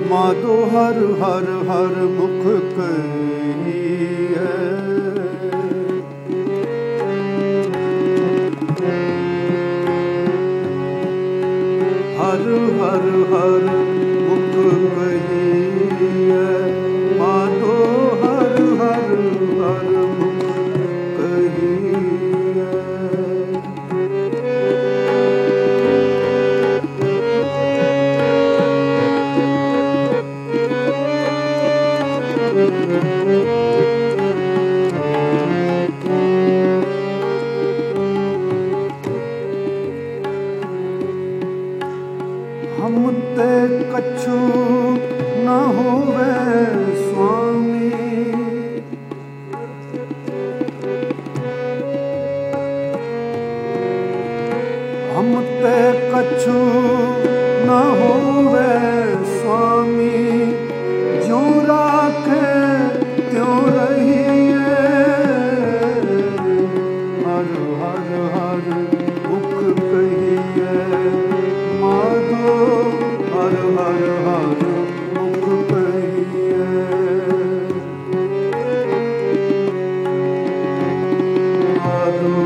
माधो हर हर हर मुख कहिए। हर हर हर मुख कहिए, माधो हर हर हर मुख कहिए। हम ते कछु न होवे स्वामी, हम ते कछु न होवे स्वामी, ज्यों राखे त्यों रहिए। हर हर हर मुख कहिए, माधो हर हर हर मुख कहिए। माधो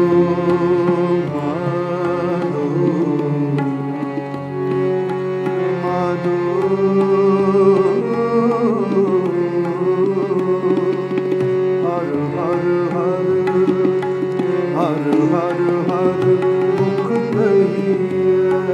माधो माधो हर हर हर हर हर मुख कहिए।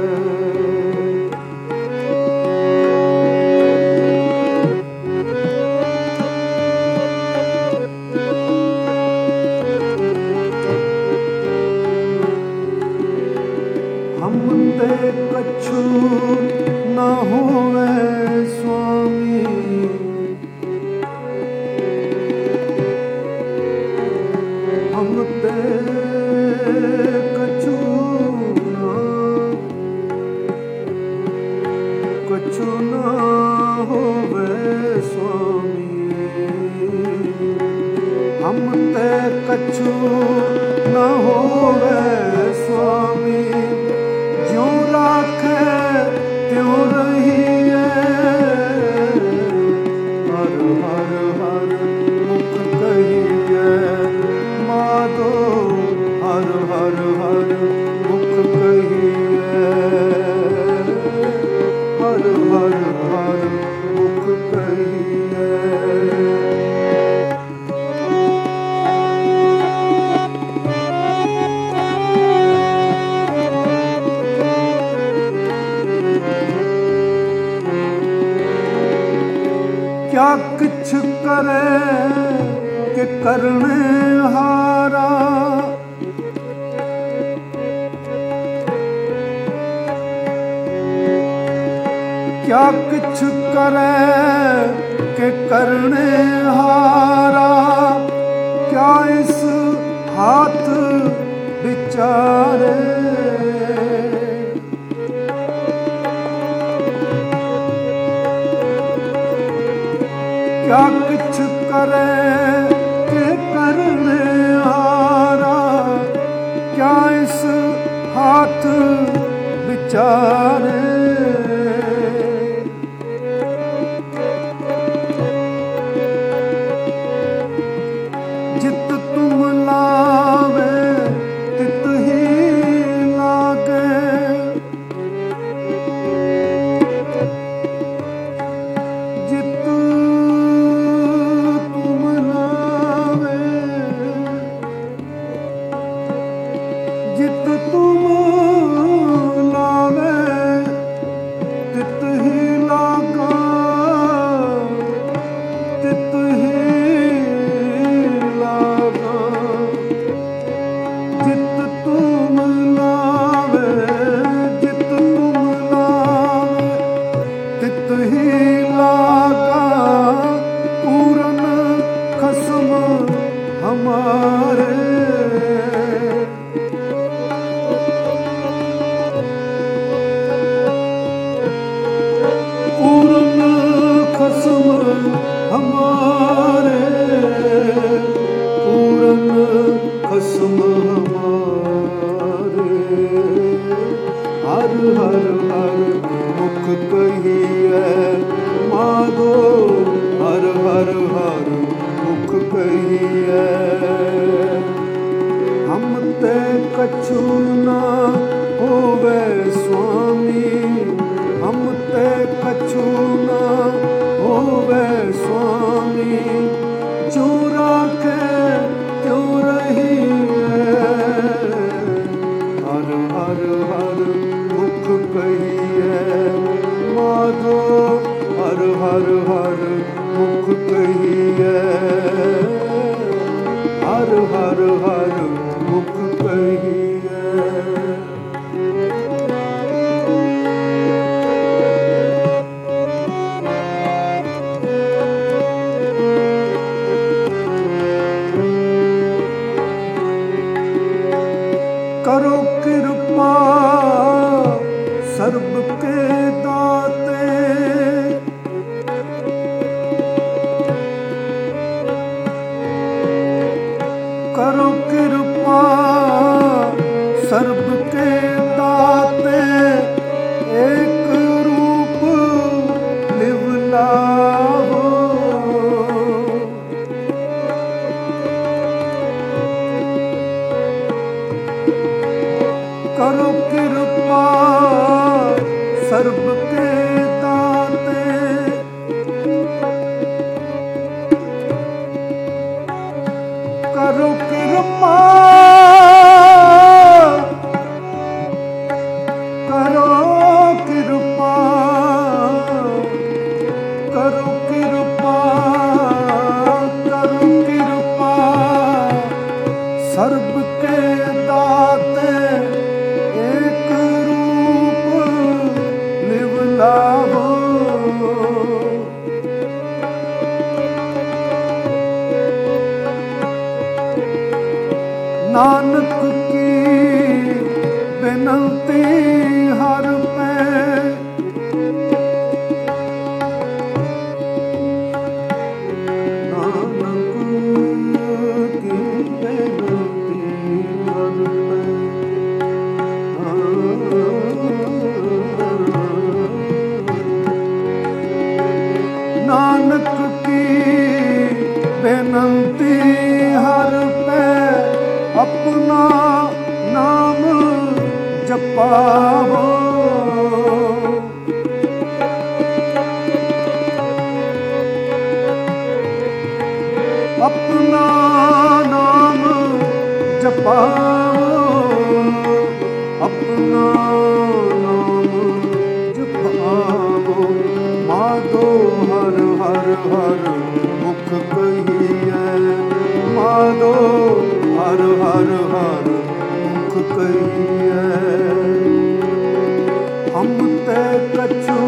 हम ते कछु न होवे स्वामी, हम ते कछु न होवे स्वामी, हम ते कछु न होवे स्वामी, ज्यों राखे त्यों रहिए। हर हर हर मुख कहिए, माधो हर हर हर मुख कहिए। हर हर हर मुख कहिए। क्या किछ करे कि करने हारा, क्या किछ करे कि करने हारा, क्या इस हाथ बिचारे। क्या किछ करे के करने हारा, क्या इस हाथ बिचारे। जित तुम लावे तित ही लागे, जित तुम लावे जित तुम लावे तित ही लागा, तित ही लागा। जित तुम लावे जित तुम लावे तित ही लागा, पूरन खसम हमारे। पूरन खसम हमारे, पूरन खसम हमारे। हर हर हर मुख कहिए, हर हर मुख कहिए, हर हर हर मुख कहिए। करो कृपा सर्ब के दाते, करो कृपा सर्ब के दाते, एक रूप लिव लावो। करो कृपा सर्ब के दाते, करो कृपा, करो कृपा, करो कृपा, करो कृपा सर्ब के दाते, एक रूप लिव लावो। नानक की बिनती हर पे, नानक की बिनती हर पे, नानक की बिनती हर पे, अपना नाम जपावो। अपना नाम जपावो, अपना नाम जपावो। माधो हर हर हर मुख कहिए, माधो हर हर हर मुख कहिए। हम ते कछु